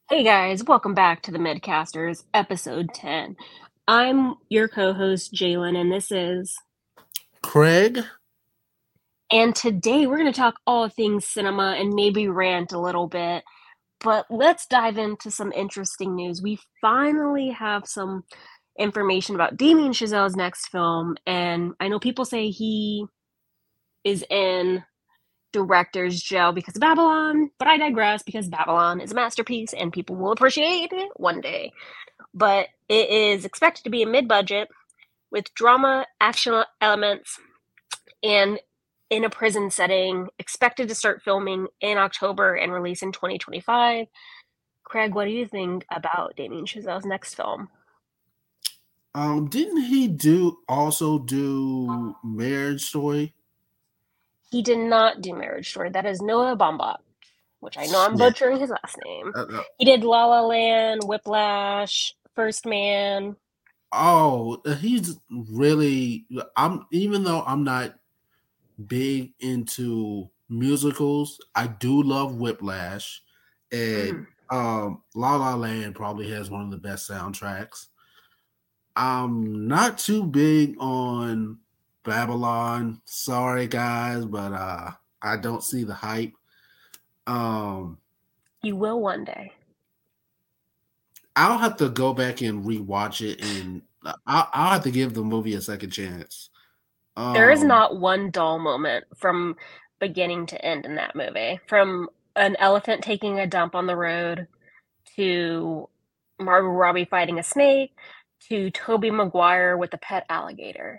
Hey guys, welcome back to the Midcasters, episode 10. I'm your co host, Jalen, and this is. Craig, And today we're going to talk all things cinema and maybe rant a little bit. But let's dive into some interesting news. We finally have some information about Damien Chazelle's next film, and I know people say he is in director's jail because of Babylon, but I digress because Babylon is a masterpiece and people will appreciate it one day. But it is expected to be a mid budget with drama, action elements, and in a prison setting, expected to start filming in October and release in 2025. Craig, what do you think about Damien Chazelle's next film? didn't he do Marriage Story? He did not do Marriage Story. That is Noah Baumbach, which I know I'm Shit. butchering his last name. Uh, uh, He did La La Land, Whiplash, First Man. he's really. I'm even though I'm not big into musicals, I do love Whiplash, and Mm. La La Land probably has one of the best soundtracks. I'm not too big on Babylon. Sorry guys, but I don't see the hype. Um You will one day. I'll have to go back and rewatch it, and I'll have to give the movie a second chance. There is Um, not one dull moment from beginning to end in that movie. From an elephant taking a dump on the road to Margot Robbie fighting a snake to Tobey Maguire with a pet alligator.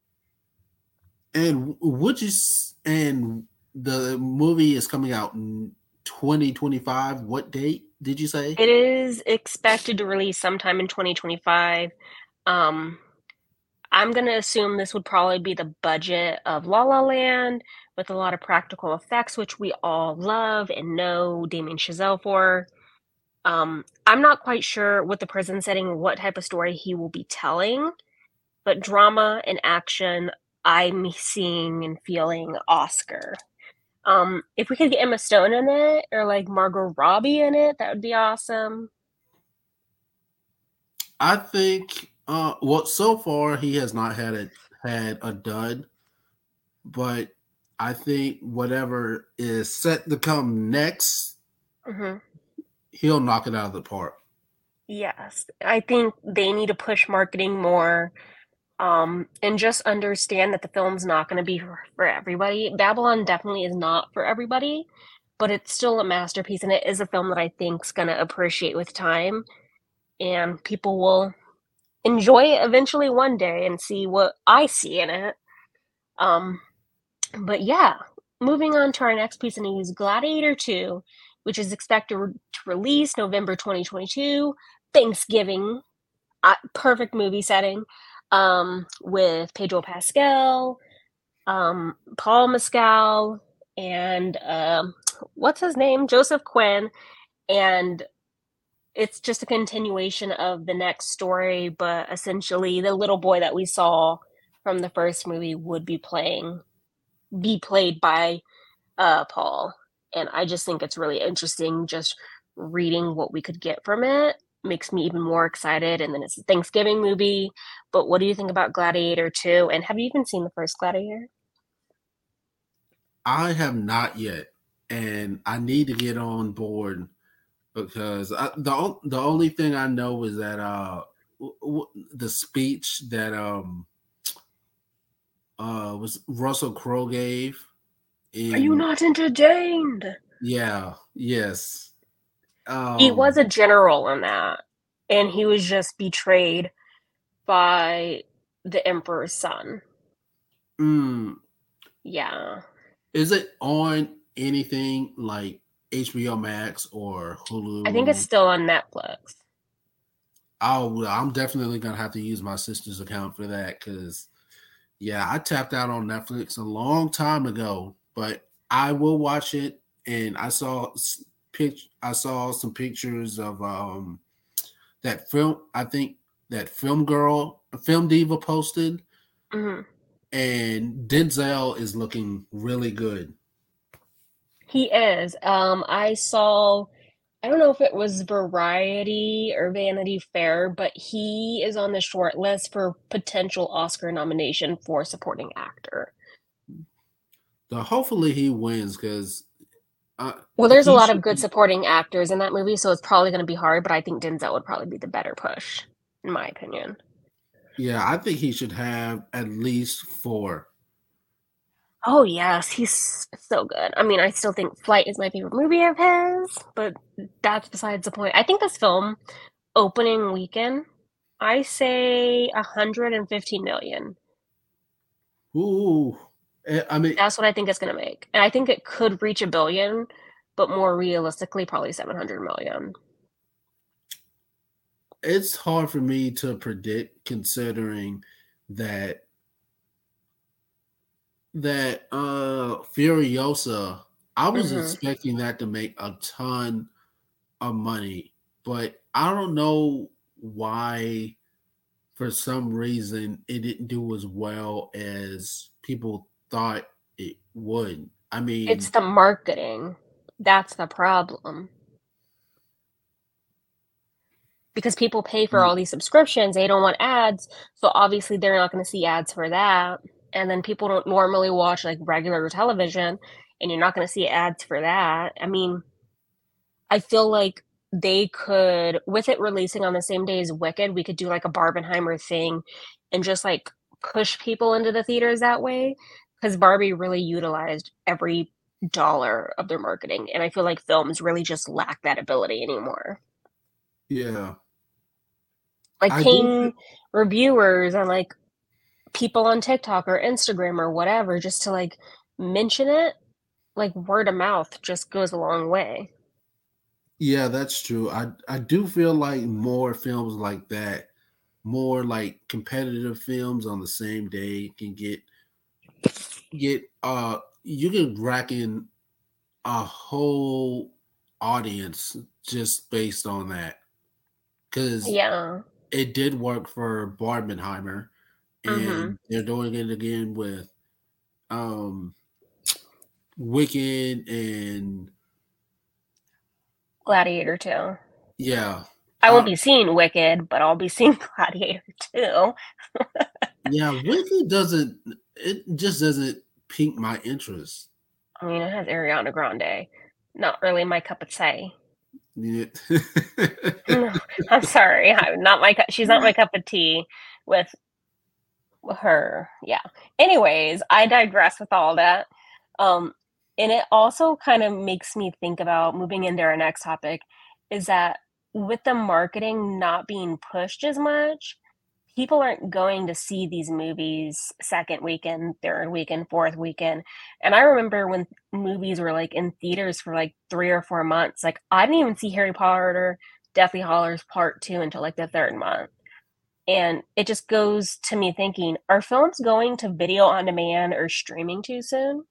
and and the movie is coming out in 2025. What date did you say? It is expected to release sometime in 2025. Um, I'm going to assume this would probably be the budget of La La Land with a lot of practical effects, which we all love and know Damien Chazelle for. I'm not quite sure with the prison setting what type of story he will be telling, but drama and action, I'm seeing and feeling Oscar. If we could get Emma Stone in it or like Margot Robbie in it, that would be awesome. I think. Well, so far he has not had a dud, but I think whatever is set to come next, Hmm. he'll knock it out of the park. Yes, I think they need to push marketing more, and just understand that the film's not going to be for everybody. Babylon definitely is not for everybody, but it's still a masterpiece, and it is a film that I think's going to appreciate with time, and people will enjoy it eventually one day and see what I see in it. Um, but yeah, moving on to our next piece of news, Gladiator 2, which is expected to release November 2022, Thanksgiving, perfect movie setting, with Pedro Pascal, Paul Mescal, and what's his name? Joseph Quinn. And it's just a continuation of the next story, but essentially the little boy that we saw from the first movie would be played by Paul. And I just think it's really interesting just reading what we could get from it makes me even more excited. And then it's a Thanksgiving movie. But what do you think about Gladiator 2? And have you even seen the first Gladiator? I have not yet, and I need to get on board because the only thing I know is that the speech that was Russell Crowe gave Are you in not entertained? yeah, yes. He was um a general in that, and he was just betrayed by the Emperor's son. mm, Yeah. is it on anything like HBO Max or I think it's Hulu? still on Netflix. Oh, well, I'm definitely gonna have to use my sister's account for that because yeah, I tapped out on Netflix a long time ago, but I will watch it. And I saw some pictures of that film. I think that film diva posted, Mhm. and Denzel is looking really good. He is. I saw. I don't know if it was Variety or Vanity Fair, but he is on the short list for potential Oscar nomination for supporting actor. So hopefully he wins because Well, there's a he lot should. of good supporting actors in that movie, so it's probably going to be hard, but I think Denzel would probably be the better push, in my opinion. Yeah, I think he should have at least four. Oh, yes, he's so good. I mean, I still think Flight is my favorite movie of his, but that's besides the point. I think this film, opening weekend, I say 115 million. Ooh, I mean, That's what I think it's going to make. And I think it could reach a billion, but more realistically, probably 700 million. it's hard for me to predict considering that Furiosa, I was Hmm. expecting that to make a ton of money, but I don't know why for some reason it didn't do as well as people thought it would. I It's mean, the marketing. That's the problem. Because people pay for all these subscriptions, they don't want ads, so obviously they're not going to see ads for that. And then people don't normally watch like regular television, and you're not going to see ads for that. I mean, I feel like they could, with it releasing on the same day as Wicked, we could do like a Barbenheimer thing and just like push people into the theaters that way. Because Barbie really utilized every dollar of their marketing. And I feel like films really just lack that ability anymore. yeah, Like I do. paying reviewers and like people on TikTok or Instagram or whatever just to like mention it, like word of mouth just goes a long way. Yeah, that's true. I do feel like more films like that, more like competitive films on the same day can get you can rack in a whole audience just based on that because Yeah. it did work for Barbenheimer Mm-hmm. and they're doing it again with um Wicked and Gladiator 2. yeah. I won't Uh be seeing Wicked, but I'll be seeing Gladiator 2. yeah, Wicked doesn't it just doesn't pique my interest. I mean, it has Ariana Grande. Not really my cup of tea. Yeah. No, I'm sorry. I'm not my she's not my cup of tea with her. Yeah. Anyways, I digress with all that. Um, and it also kind of makes me think about moving into our next topic is that with the marketing not being pushed as much, people aren't going to see these movies second weekend, third weekend, fourth weekend. And I remember when movies were like in theaters for like 3 or 4 months, like I didn't even see Harry Potter, Deathly Hallows Part 2 until like the third month. And it just goes to me thinking, are films going to video on demand or streaming too soon?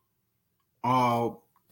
uh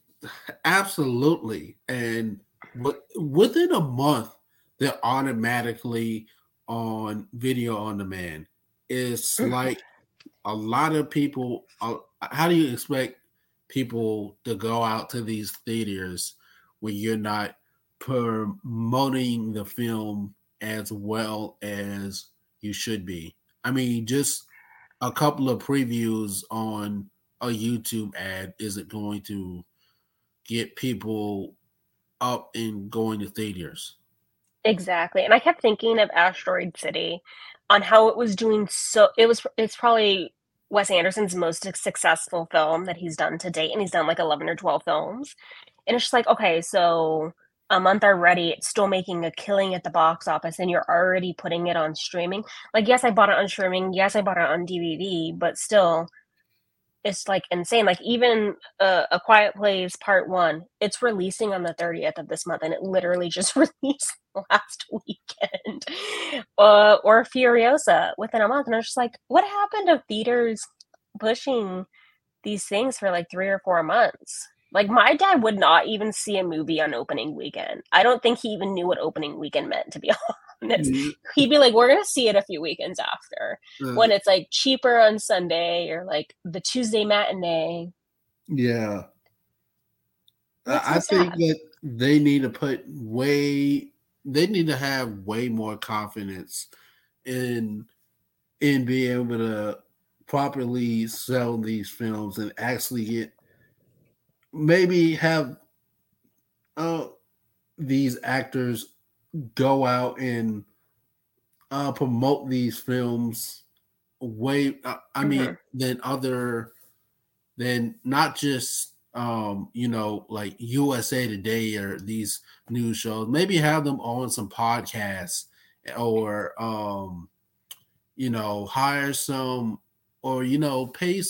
absolutely. And within a month, they're automatically on video on demand. It's like a lot of people. How do you expect people to go out to these theaters when you're not promoting the film as well as you should be? I mean, just a couple of previews on a YouTube ad isn't going to get people up and going to theaters. Exactly. And I kept thinking of Asteroid City on how it was doing so it's probably Wes Anderson's most successful film that he's done to date and he's done like 11 or 12 films. And it's just like, okay, so a month already, it's still making a killing at the box office and you're already putting it on streaming. Like yes, I bought it on streaming, yes, I bought it on DVD, but still it's like insane. Like even A Quiet Place Part One, it's releasing on the 30th of this month, and it literally just released last weekend. Or Furiosa within a month, and I was just like, what happened to theaters pushing these things for like 3 or 4 months? Like my dad would not even see a movie on opening weekend. I don't think he even knew what opening weekend meant, to be honest. Yeah. He'd be like, "We're gonna see it a few weekends after when it's like cheaper on Sunday or like the Tuesday matinee." Yeah. Makes I me think sad. that they need to put way they need to have way more confidence in being able to properly sell these films and actually get maybe have uh these actors go out and promote these films way I mean Hmm. than other than not just like USA Today or these news shows. Maybe have them on some podcasts or hire some or pay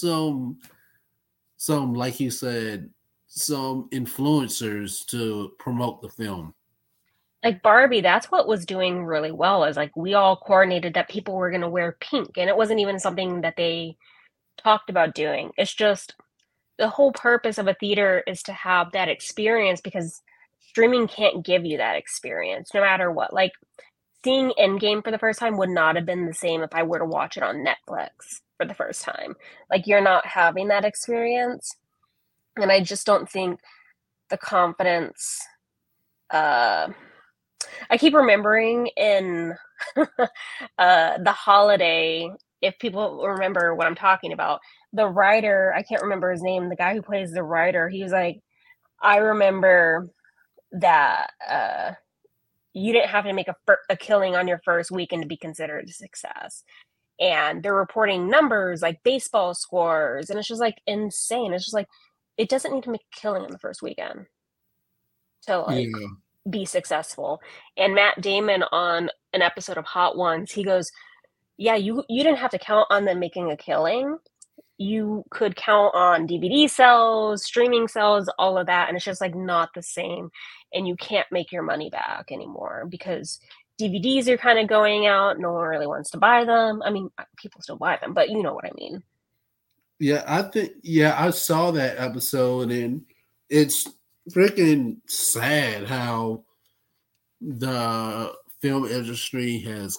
some like you said some influencers to promote the film. Like Barbie, that's what was doing really well, is like we all coordinated that people were going to wear pink, and it wasn't even something that they talked about doing. It's just the whole purpose of a theater is to have that experience, because streaming can't give you that experience no matter what. Like seeing Endgame for the first time would not have been the same if I were to watch it on Netflix for the first time. Like you're not having that experience. And I just don't think the confidence uh I keep remembering in the holiday, if people remember what I'm talking about, the writer, I can't remember his name, the guy who plays the writer, he was like, I remember that you didn't have to make a killing on your first weekend to be considered a success. And they're reporting numbers like baseball scores, and it's just like insane. It's just like it doesn't need to make a killing on the first weekend to like Yeah, be successful. And Matt Damon on an episode of Hot Ones, he goes, "Yeah, you didn't have to count on them making a killing. You could count on DVD sales, streaming sales, all of that, and it's just like not the same. And you can't make your money back anymore because DVDs are kind of going out. No one really wants to buy them. I mean, people still buy them, but you know what I mean." yeah, I think yeah, I saw that episode and it's freaking sad how the film industry has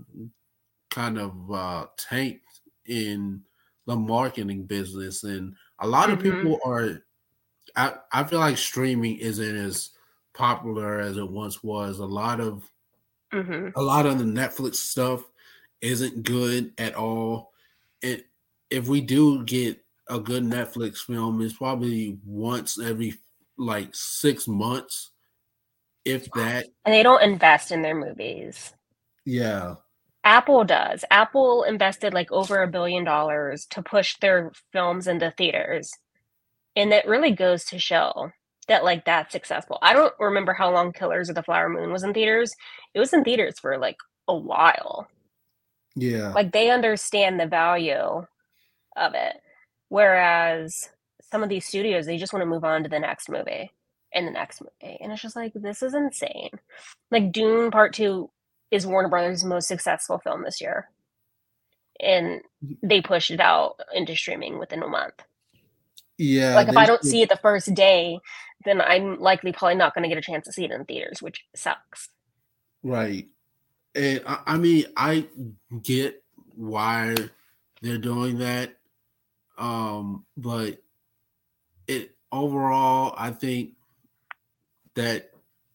kind of tanked in the marketing business, and a lot of Mm-hmm. people are. I feel like streaming isn't as popular as it once was. Mm-hmm. A lot of the Netflix stuff isn't good at all. It if we do get a good Netflix film, it's probably once every like 6 months, if that. And they don't invest in their movies. Yeah, Apple does. Apple invested like over $1 billion to push their films into theaters. And that really goes to show that like that's successful. I don't remember how long Killers of the Flower Moon was in theaters. It was in theaters for like a while. yeah, Like they understand the value of it. Whereas some of these studios, they just want to move on to the next movie and the next movie. And it's just like, this is insane. Like Dune Part 2 is Warner Brothers' most successful film this year. And they pushed it out into streaming within a month. yeah. Like if They I don't should, see it the first day, then I'm likely probably not going to get a chance to see it in theaters, which sucks. right. And I mean, I get why they're doing that. But it overall, I think that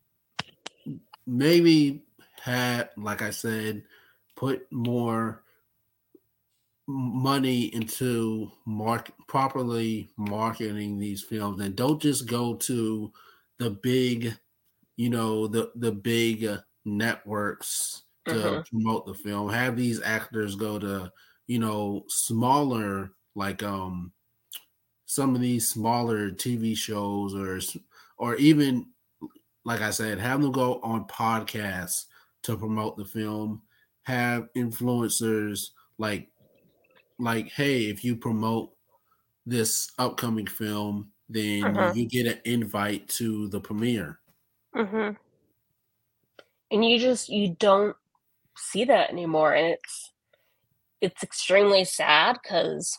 maybe had, like I said, put more money into properly marketing these films, and don't just go to the big, the big networks to Hmm. promote the film. Have these actors go to smaller, like some of these smaller TV shows, or even like I said, have them go on podcasts to promote the film. Have influencers hey, if you promote this upcoming film, then Hmm. you get an invite to the premiere. Hmm. And you don't see that anymore, and it's extremely sad because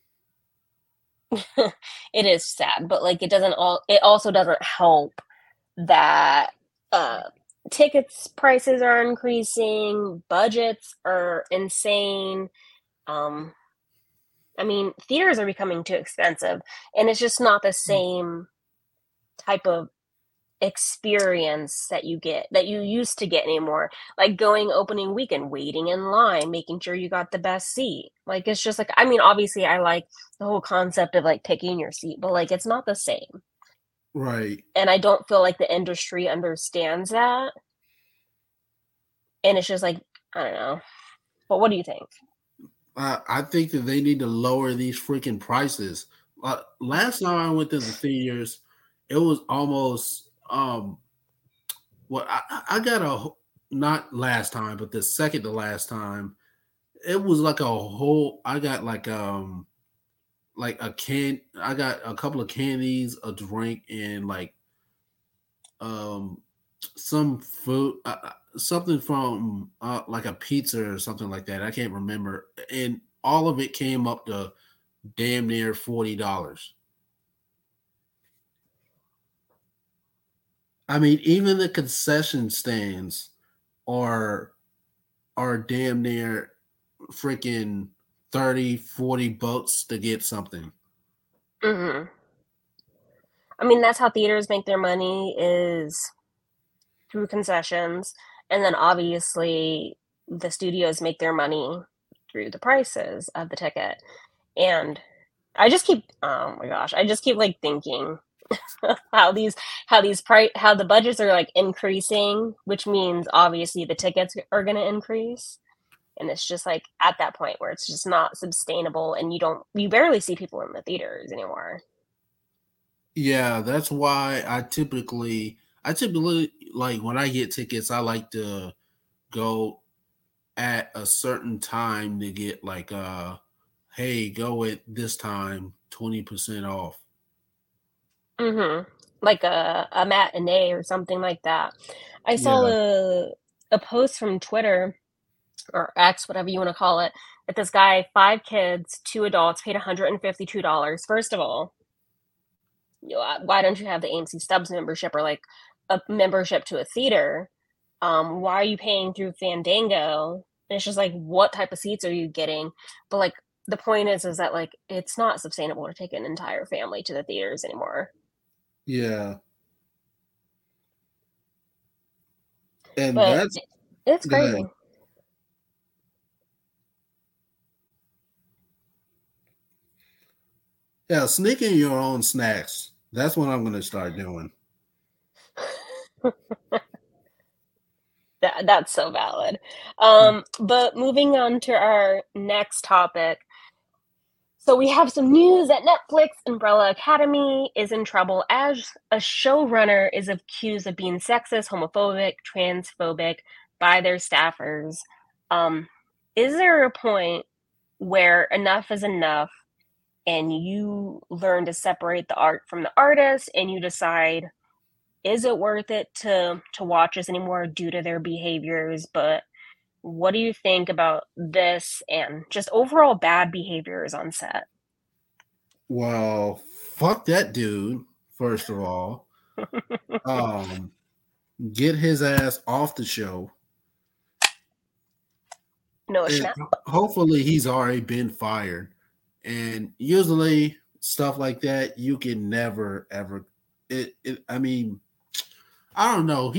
it is sad, but like it also doesn't help that uh tickets prices are increasing, budgets are insane. Um I mean, theaters are becoming too expensive, and it's just not the same type of experience that you used to get anymore. Like going opening weekend, waiting in line, making sure you got the best seat. Like it's just like, I mean, obviously I like the whole concept of like picking your seat, but like it's not the same. Right. And I don't feel like the industry understands that. And it's just like, I don't know. But what do you think? I think that they need to lower these freaking prices. Last time I went to the theaters, it was almost well, I got not last time, but the second to last time, it was like a whole. I got like a can. I got a couple of candies, a drink, and like um some food, something from like a pizza or something like that. I can't remember, and all of it came up to damn near $40. I mean, even the concession stands are damn near freaking 30, 40 bucks to get something. Hmm. I mean, that's how theaters make their money is through concessions. And then obviously the studios make their money through the prices of the ticket. And oh my gosh, I just keep like thinking how the budgets are like increasing, which means obviously the tickets are going to increase. And it's just like at that point where it's just not sustainable and you barely see people in the theaters anymore. Yeah, that's why I typically like when I get tickets, I like to go at a certain time to get like hey, go at this time 20% off. Mhm. Like a matinee or something like that. I saw Yeah. a post from Twitter or X, whatever you wanna call it, that this guy, 5 kids, 2 adults, paid $152. First of all, why don't you have the AMC Stubs membership or, like, a membership to a theater? Why are you paying through Fandango? And it's just like, what type of seats are you getting? But, like, the point is that, like, it's not sustainable to take an entire family to the theaters anymore. Yeah. And But that's it's go ahead. crazy. Yeah, sneaking your own snacks. That's what I'm gonna start doing. That's so valid. But moving on to our next topic. So we have some news that Netflix Umbrella Academy is in trouble as a showrunner is accused of being sexist, homophobic, transphobic by their staffers. Um, is there a point where enough is enough and you learn to separate the art from the artist and you decide, is it worth it to watch this anymore due to their behaviors? But what do you think about this and just overall bad behaviors on set? Well, fuck that dude, first of all. Um, get his ass off the show. No And Schnapp. hopefully he's already been fired. And usually stuff like that, you can never ever I mean, I don't know.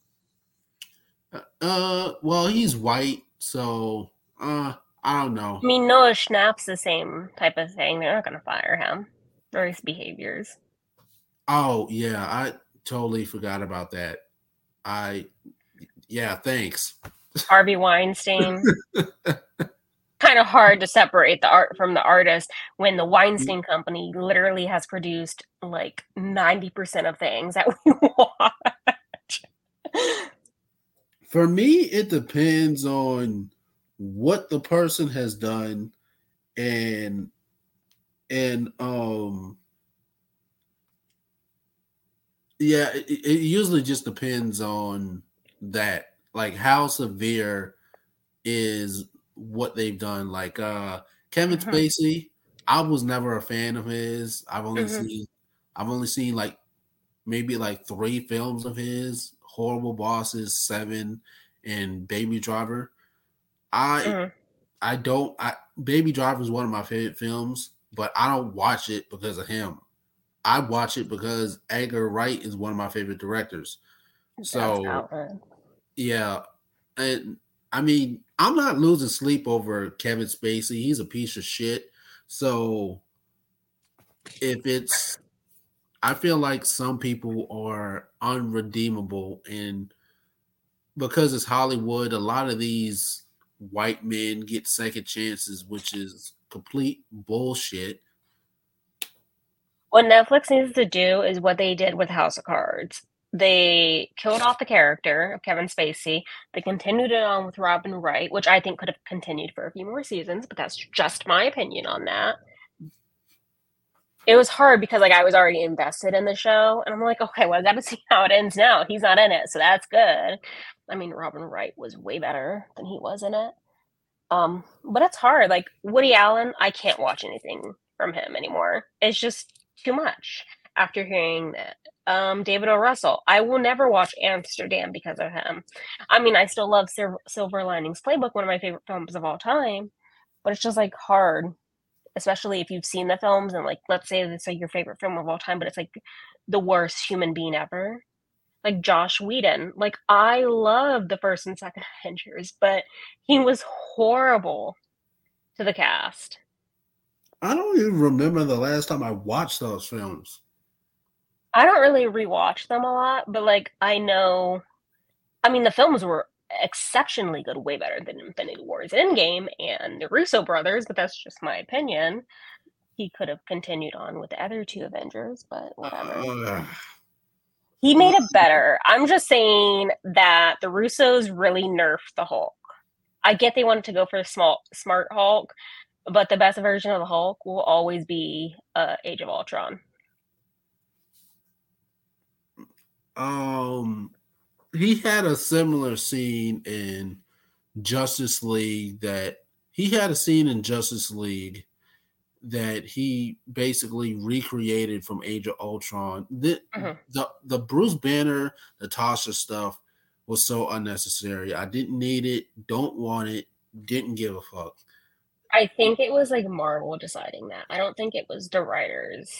He's white, so I don't know. I mean, Noah Schnapp's the same type of thing. They're not going to fire him for his behaviors. Oh yeah, I totally forgot about that. I yeah, thanks. Harvey Weinstein. Kind of hard to separate the art from the artist when the Weinstein Company literally has produced like 90% of things that we watch. For me, it depends on what the person has done and and yeah, it usually just depends on that, like how severe is what they've done. Like Kevin Hmm. Spacey, I was never a fan of his. Hmm. I've only seen like maybe like 3 films of his: Horrible Bosses, Seven, and Baby Driver. I Hmm. I don't I Baby Driver is one of my favorite films, but I don't watch it because of him. I watch it because Edgar Wright is one of my favorite directors. That's So valid. yeah, and I mean, I'm not losing sleep over Kevin Spacey. He's a piece of shit. So if it's, I feel like some people are unredeemable, and because it's Hollywood, a lot of these white men get second chances, which is complete bullshit. What Netflix needs to do is what they did with House of Cards. They killed off the character of Kevin Spacey. They continued it on with Robin Wright, which I think could have continued for a few more seasons, but that's just my opinion on that. It was hard because like I was already invested in the show, and I'm like, okay, well, I got to see how it ends now. He's not in it, so that's good. I mean, Robin Wright was way better than he was in it. But it's hard. Like Woody Allen, I can't watch anything from him anymore. It's just too much after hearing that. David O. Russell, I will never watch Amsterdam because of him. I mean, I still love Silver Linings Playbook, one of my favorite films of all time, but it's just like hard, especially if you've seen the films and like, let's say it's like your favorite film of all time, but it's like the worst human being ever. Like Josh Whedon, like I love the first and second Avengers, but he was horrible to the cast. I don't even remember the last time I watched those films. I don't really rewatch them a lot, but like I know, I mean, the films were exceptionally good, way better than Infinity Wars Endgame and the Russo brothers, but that's just my opinion. He could have continued on with the other two Avengers, but whatever. Uh, He made it better. I'm just saying that the Russos really nerfed the Hulk. I get they wanted to go for a smart Hulk, but the best version of the Hulk will always be Age of Ultron. um, he had a similar scene in Justice League that he had a scene in Justice League that he basically recreated from Age of Ultron. Mm-hmm. The Bruce Banner, Natasha stuff was so unnecessary. I didn't need it, don't want it, didn't give a fuck. I think it was like Marvel deciding that. I don't think it was the writers.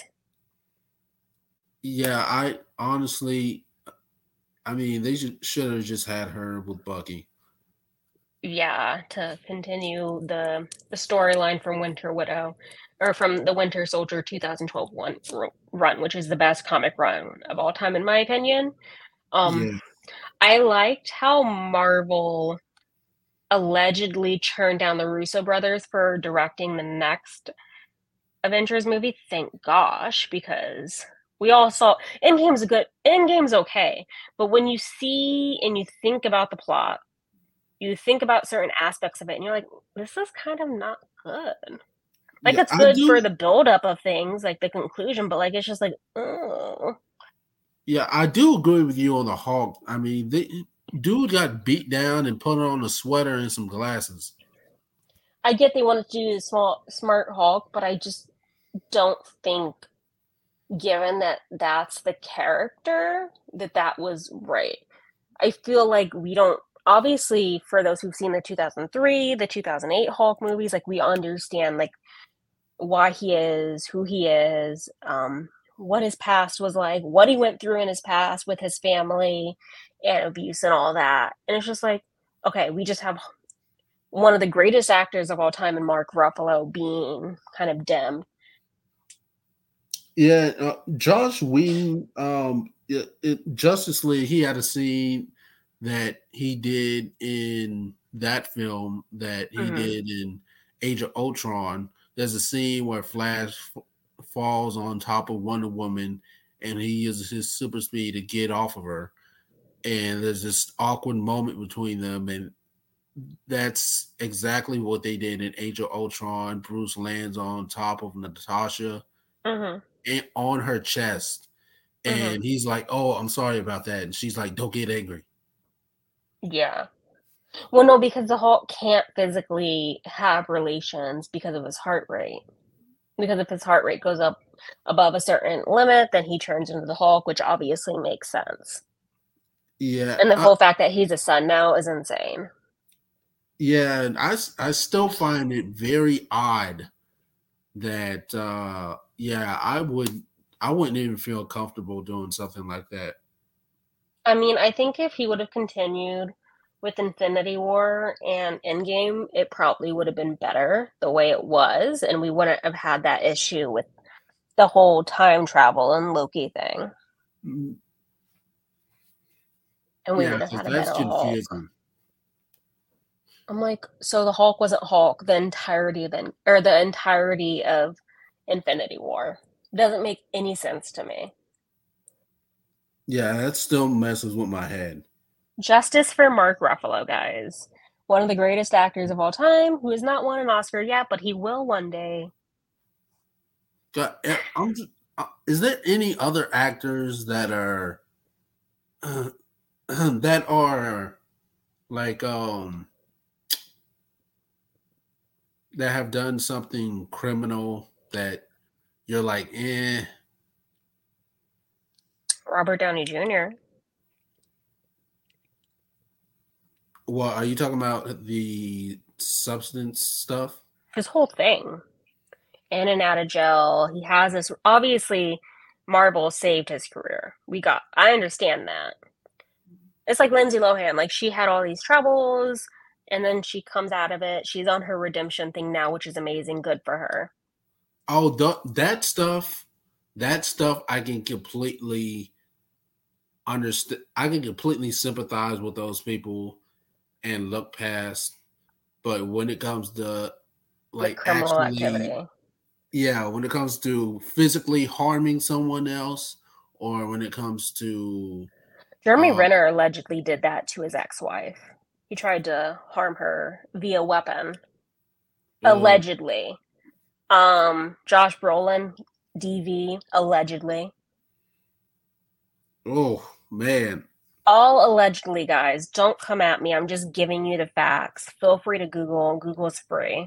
Yeah, I honestly, I mean, they should have just had her with Bucky. Yeah, to continue the storyline from Winter Widow or from the Winter Soldier 2012 run, which is the best comic run of all time in my opinion. Um Yeah, I liked how Marvel allegedly turned down the Russo brothers for directing the next Avengers movie. Thank gosh, because we all saw Endgame's good. Endgame's okay, but when you see and you think about the plot, you think about certain aspects of it, and you're like, this is kind of not good. Like yeah, it's I good for do. the buildup of things, like the conclusion, but like it's just like, oh. Yeah, I do agree with you on the Hulk. I mean, dude got beat down and put on a sweater and some glasses. I get they wanted to do the smart Hulk, but I just don't think, given that that's the character, that that was right. I feel like we don't. Obviously, for those who've seen the 2003, the 2008 Hulk movies, like we understand like why he is who he is, what his past was like, what he went through in his past with his family and abuse and all that. And it's just like, okay, we just have one of the greatest actors of all time in Mark Ruffalo being kind of dimmed. Yeah, Josh Whedon, Justice League, he had a scene that he did in that film that he Mm-hmm. did in Age of Ultron. There's a scene where Flash falls on top of Wonder Woman and he uses his super speed to get off of her. And there's this awkward moment between them, and that's exactly what they did in Age of Ultron. Bruce lands on top of Natasha Mm-hmm. and on her chest, Mm-hmm. and he's like, "Oh, I'm sorry about that," and she's like, "Don't get angry." Yeah. Well, no, because the Hulk can't physically have relations because of his heart rate. Because if his heart rate goes up above a certain limit, then he turns into the Hulk, which obviously makes sense. Yeah, And the whole fact that he's a son now is insane. yeah, and I still find it very odd that yeah, I would I wouldn't even feel comfortable doing something like that. I mean, I think if he would have continued with Infinity War and Endgame, it probably would have been better the way it was, and we wouldn't have had that issue with the whole time travel and Loki thing. Mm, And we yeah, would have because had a that's better Hulk. confusing. I'm like, so the Hulk wasn't Hulk the entirety of or the entirety of Infinity War. Doesn't make any sense to me. Yeah, that still messes with my head. Justice for Mark Ruffalo, guys. One of the greatest actors of all time, who has not won an Oscar yet, but he will one day. Is there any other actors that are that are like that have done something criminal that you're like, eh? Robert Downey Jr. Well, are you talking about the substance stuff? His whole thing. In and out of jail. He has this. Obviously, Marvel saved his career. I understand that. It's like Lindsay Lohan. Like, she had all these troubles, and then she comes out of it. She's on her redemption thing now, which is amazing. Good for her. Oh, that stuff, I can completely understand. I can completely sympathize with those people and look past. But when it comes to Like like criminal actually, activity. yeah, when it comes to physically harming someone else, or when it comes to, Jeremy uh, Renner allegedly did that to his ex-wife. He tried to harm her via weapon. uh Allegedly. Josh Brolin, DV, allegedly. oh man, All allegedly, guys. Don't come at me. I'm just giving you the facts. Feel free to Google. Google's free.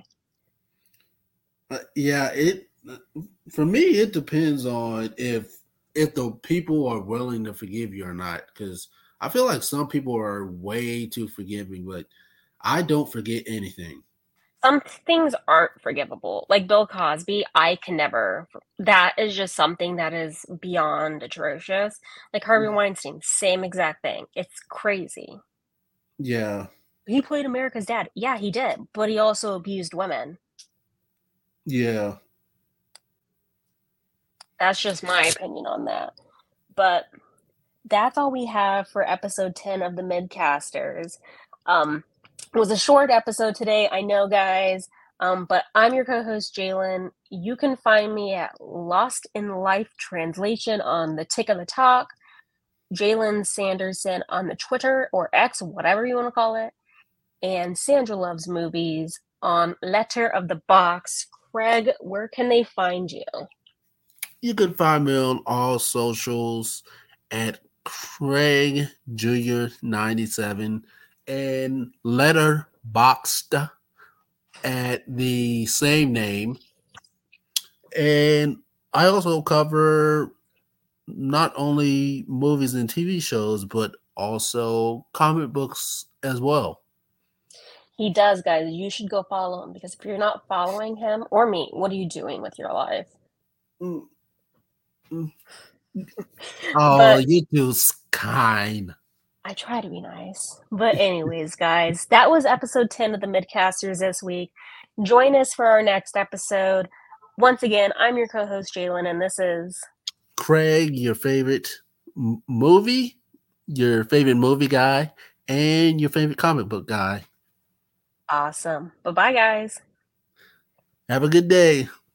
yeah, it for me it depends on if the people are willing to forgive you or not. Because I feel like some people are way too forgiving, but I don't forget anything. Some things aren't forgivable. Like Bill Cosby, I can never. That is just something that is beyond atrocious. Like Harvey Weinstein, same exact thing. It's crazy. Yeah, He played America's dad. Yeah, he did. But he also abused women. yeah. That's just my opinion on that. But that's all we have for episode 10 of the Midcasters. It was a short episode today, I know, guys. But I'm your co-host Jalen. You can find me at Lost in Life Translation on the Tick of the Talk, Jalen Sanderson on the Twitter or X, whatever you want to call it, and Sandra Loves Movies on Letter of the Box. Craig, where can they find you? You can find me on all socials at Craig Jr. 97 and Letterboxd at the same name. And I also cover not only movies and TV shows, but also comic books as well. He does, guys. You should go follow him because if you're not following him or me, what are you doing with your life? Mm, mm. Oh, But you too kind. I try to be nice. But, anyways, guys, that was episode 10 of the Midcasters this week. Join us for our next episode. Once again, I'm your co host, Jalen, and this is Craig, your favorite movie, your favorite movie guy, and your favorite comic book guy. awesome. Bye bye, guys. Have a good day.